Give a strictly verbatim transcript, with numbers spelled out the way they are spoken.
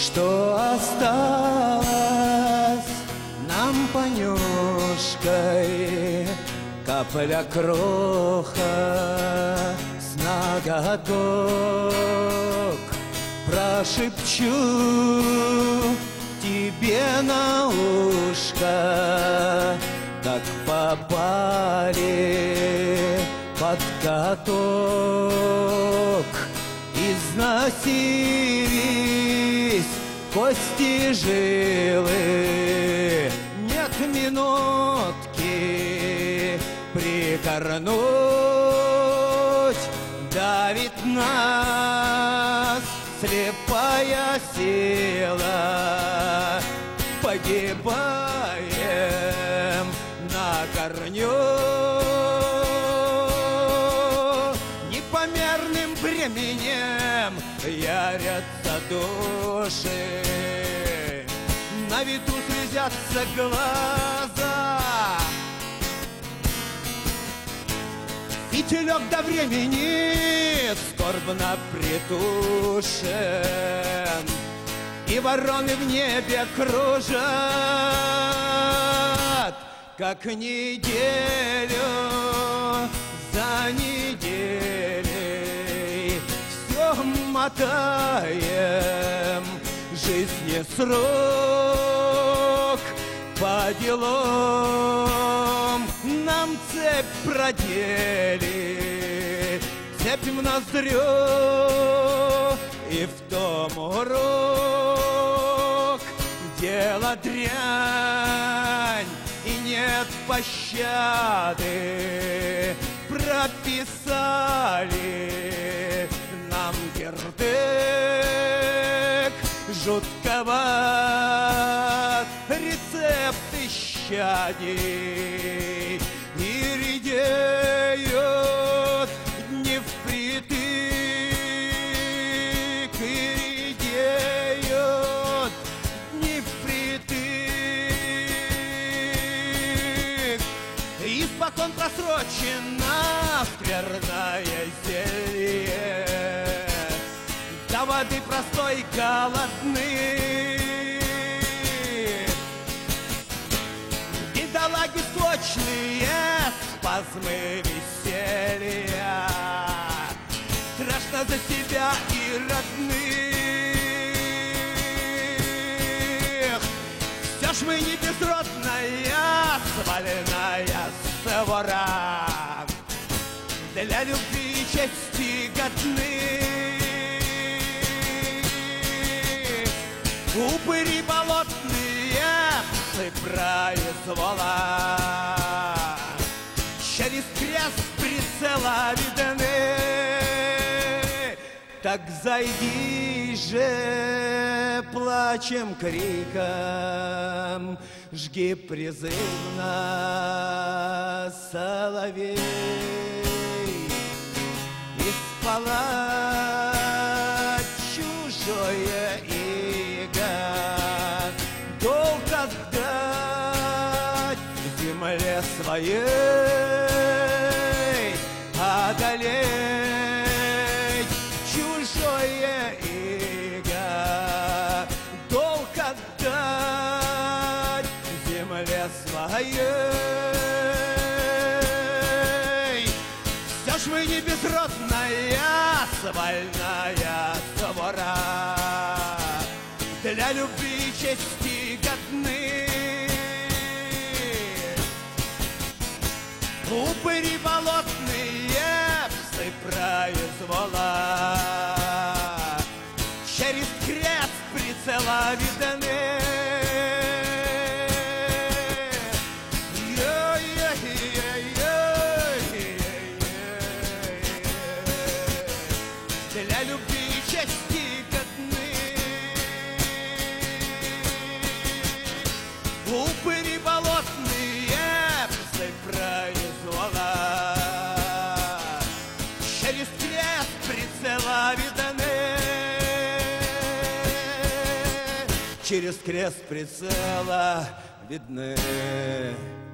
что осталось нам понюшкой, капля кроха с ноготок. Прошепчу тебе на ушко, как попали под каток. Износились кости жилы, нет минутки прикорнуть. Давит нас слепая сила, погибаем на корню. Непомерным бременем ярятся души, на виду слезятся глаза. Фитилек до времени скорбно притушен, и вороны в небе кружат, как неделю за неделей. Все мотаем жизни срок, по делам нам цепь продели, цепь в ноздрю и в том урок. Дело дрянь и нет пощады, прописали нам кирдык. Жутковат рецепт исчадий, и редеют дни впритык, и редеют дни впритык. Испокон просрочено скверное зелье, до воды простой голодны. Бедолаги сочные спазмы веселья, страшно за себя и родных. Все ж мы не безродная сваленная свора, для любви и чести годны. Упыри болотные, псы произвола, через крест прицела видны. Так зайди же плачем криком, жги призывно соловей. Из палат чужое иго долг отдать земле своей, одолеть чужое иго долг отдать земле своей. Все ж мы не безродная свальная свора, для любви и чести годны. Упыри болотные, псы произвола, через крест прицела видны. Для любви и чести годны. Упыри болотные, псы произвола, через крест прицела видны. Через крест прицела видны.